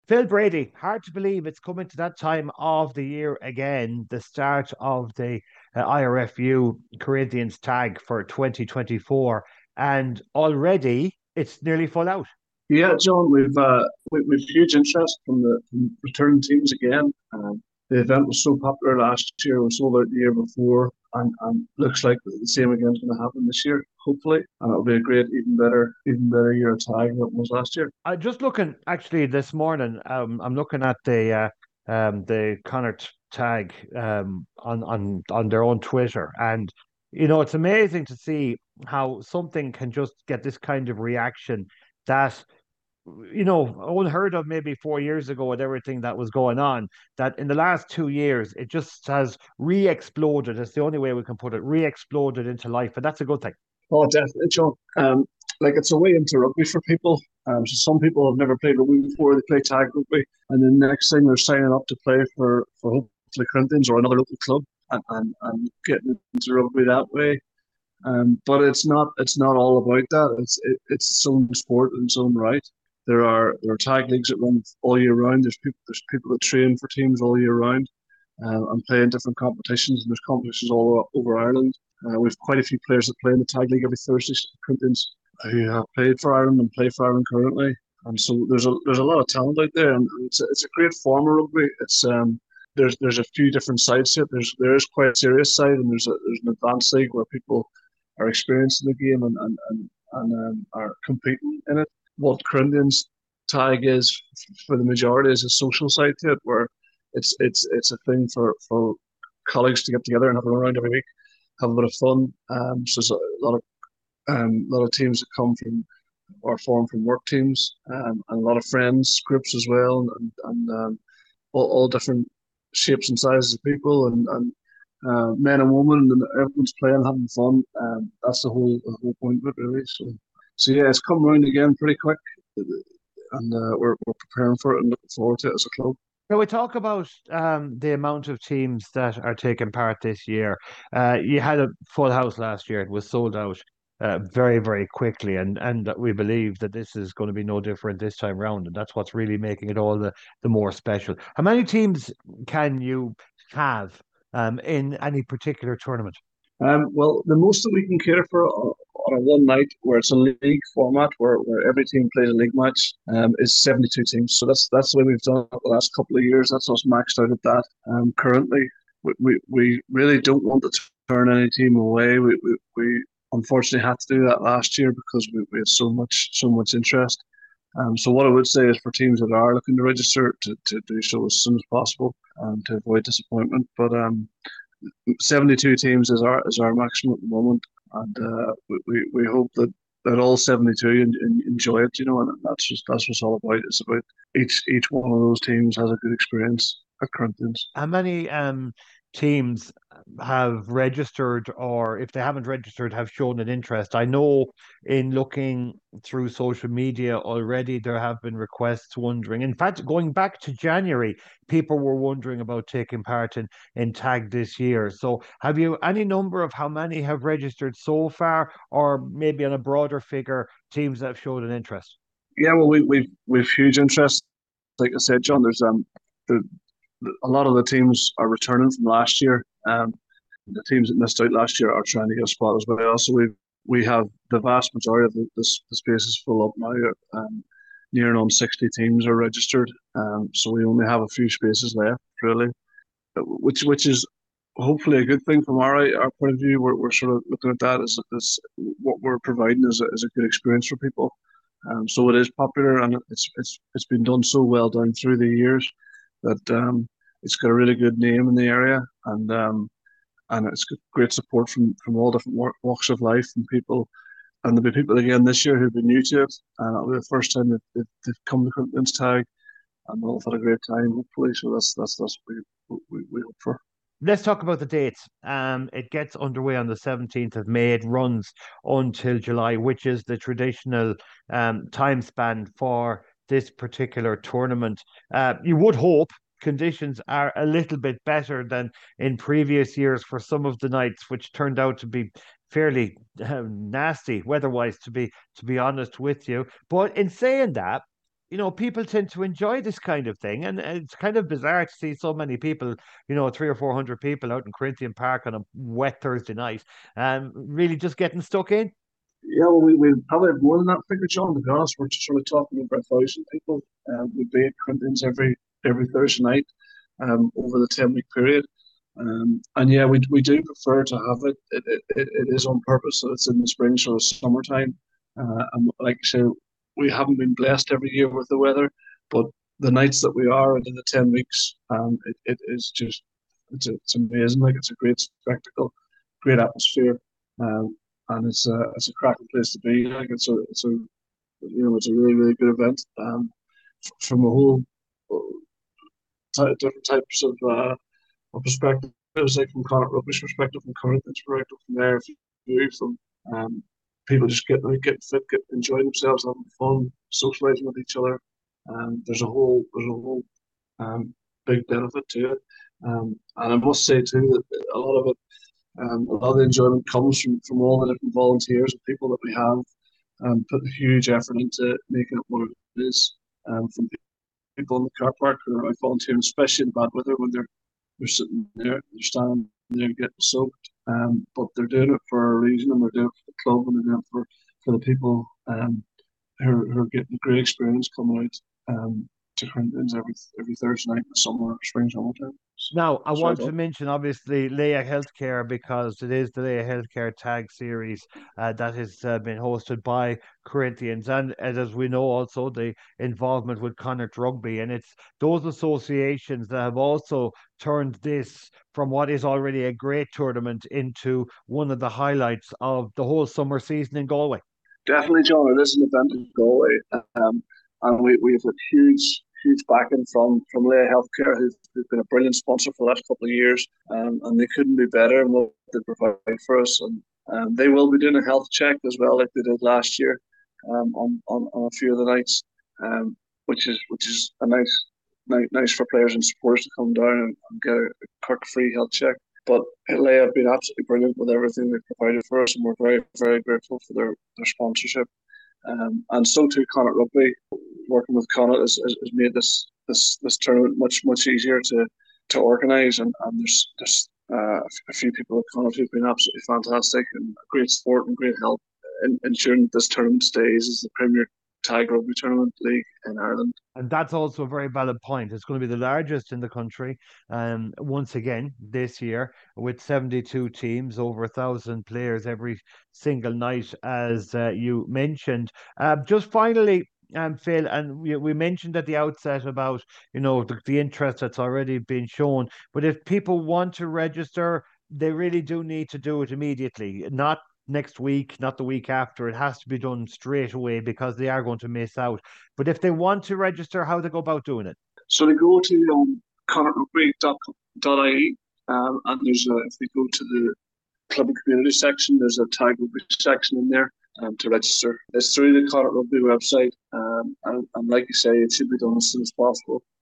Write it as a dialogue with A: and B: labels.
A: Phil Brady, hard to believe it's coming to that time of the year again, the start of the IRFU Corinthians tag for 2024. And already it's nearly full out.
B: Yeah, John, we've huge interest from returning teams again. The event was so popular last year, it was sold out the year before, and looks like the same again is going to happen this year, hopefully, and it'll be a great, even better year of tag than it was last year.
A: I just looking actually this morning, I'm looking at the Connacht tag on their own Twitter, and it's amazing to see how something can just get this kind of reaction that unheard of maybe 4 years ago with everything that was going on, that in the last 2 years, it just has re exploded. It's the only way we can put it, re exploded into life. And that's a good thing.
B: Oh, definitely, John. Like it's a way into rugby for people. So some people have never played rugby before; they play tag rugby, and then the next thing they're signing up to play for hopefully Corinthians or another local club, and getting into rugby that way. But it's not all about that. It's its own sport in its own right. There are tag leagues that run all year round. There's people that train for teams all year round, and play in different competitions. And there's competitions all over Ireland. We've quite a few players that play in the tag league every Thursday. Corinthians who have played for Ireland and play for Ireland currently. And so there's a lot of talent out there, and it's a great form of rugby. It's there's a few different sides to it. There is quite a serious side, and there's an advanced league where people are experienced in the game and are competing in it. What Corinthians tag is for the majority is a social side to it, where it's a thing for colleagues to get together and have a round every week, have a bit of fun. So there's a lot of teams that come from or form from work teams, and a lot of friends groups as well, and all different shapes and sizes of people, and men and women, and everyone's playing, having fun. That's the whole point of it, really. So yeah, it's come around again pretty quick, and we're preparing for it and looking forward to it as a club.
A: Now we talk about the amount of teams that are taking part this year. You had a full house last year; it was sold out very, very quickly, and we believe that this is going to be no different this time round, and that's what's really making it all the more special. How many teams can you have in any particular tournament?
B: Well, the most that we can cater for on a one night where it's a league format where every team plays a league match is 72 teams. So that's the way we've done it the last couple of years. That's us maxed out at that. Currently, we really don't want to turn any team away. We unfortunately had to do that last year because we had so much interest. So what I would say is for teams that are looking to register to do so as soon as possible to avoid disappointment. But 72 teams is our maximum at the moment, and we hope that all 72 enjoy it, and that's what it's all about. It's about each one of those teams has a good experience at Corinthians.
A: How many teams have registered, or if they haven't registered, have shown an interest? I know in looking through social media already, there have been requests wondering. In fact, going back to January, people were wondering about taking part in TAG this year. So, have you any number of how many have registered so far, or maybe on a broader figure, teams that have showed an interest?
B: Yeah, well, we've huge interest. Like I said, John, there's the, a lot of the teams are returning from last year. The teams that missed out last year are trying to get a spot as well. So we have the vast majority of the space is full up now. Nearing on 60 teams are registered. So we only have a few spaces left, really, which is hopefully a good thing from our point of view. We're sort of looking at that as what we're providing is a good experience for people. So it is popular, and it's been done so well down through the years that it's got a really good name in the area, and it's got great support from all different walks of life and people. And there'll be people again this year who've been new to it, and it'll be the first time that they've come to Corinthians Tag, and they'll have had a great time, hopefully. So that's what we hope for.
A: Let's talk about the dates. It gets underway on the 17th of May. It runs until July, which is the traditional time span for this particular tournament. You would hope conditions are a little bit better than in previous years for some of the nights, which turned out to be fairly nasty weather-wise, to be honest with you. But in saying that, people tend to enjoy this kind of thing, and it's kind of bizarre to see so many people, 300 or 400 people out in Corinthian Park on a wet Thursday night, really just getting stuck in.
B: Yeah, well, we probably have more than that figure, John. To be honest, we're just sort of talking over 1,000 people. We'd be at Corinthians every Thursday night, over the 10 week period. And yeah, we do prefer to have it. It is on purpose, so it's in the spring, so it's summertime. And like I say, we haven't been blessed every year with the weather, but the nights that we are and in the 10 weeks, it is just it's amazing. Like it's a great spectacle, great atmosphere, and it's a cracking place to be. Like it's a really really good event. From a whole different types of perspectives, like from Connacht Rugby's perspective, from Corinthians' perspective, from their view, from people just getting fit, enjoying themselves, having fun, socialising with each other. There's a whole big benefit to it. And I must say too that a lot of the enjoyment comes from all the different volunteers and people that we have put a huge effort into making it what it is. From people in the car park who are out volunteering, especially in bad weather when they're sitting there, they're standing there getting soaked. But they're doing it for a reason, and they're doing it for the club, and they're doing it for the people who are getting a great experience coming out to Corinthians every Thursday night in the summer, spring, summertime.
A: Now, I
B: So I
A: want to
B: thought,
A: mention obviously Leia Healthcare because it is the Leia Healthcare Tag Series that has been hosted by Corinthians, and as we know, also the involvement with Connacht Rugby, and it's those associations that have also turned this from what is already a great tournament into one of the highlights of the whole summer season in Galway.
B: definitely, John, it is an event in Galway, and we have a huge backing from Leia Healthcare, who've been a brilliant sponsor for the last couple of years, and they couldn't be better in what they provide for us. And they will be doing a health check as well, like they did last year, on a few of the nights, which is a nice for players and supporters to come down and get a Cork-free health check. But Leia have been absolutely brilliant with everything they've provided for us, and we're very, very grateful for their sponsorship. And so too, Connacht Rugby, working with Connacht, has made this tournament much easier to organise. And there's a few people at Connacht who've been absolutely fantastic and great support and great help in ensuring that this tournament stays as the premier tag rugby tournament league in Ireland.
A: And that's also a very valid point. It's going to be the largest in the country, once again this year, with 72 teams, over 1,000 players every single night, as you mentioned. Just finally, Phil, and we mentioned at the outset about the interest that's already been shown. But if people want to register, they really do need to do it immediately, not next week, not the week after. It has to be done straight away because they are going to miss out. But if they want to register, how they go about doing it?
B: So they go to connachtrugby.ie, and if they go to the club and community section, there's a tag rugby section in there to register. It's through the Connacht Rugby website, and like you say, it should be done as soon as possible.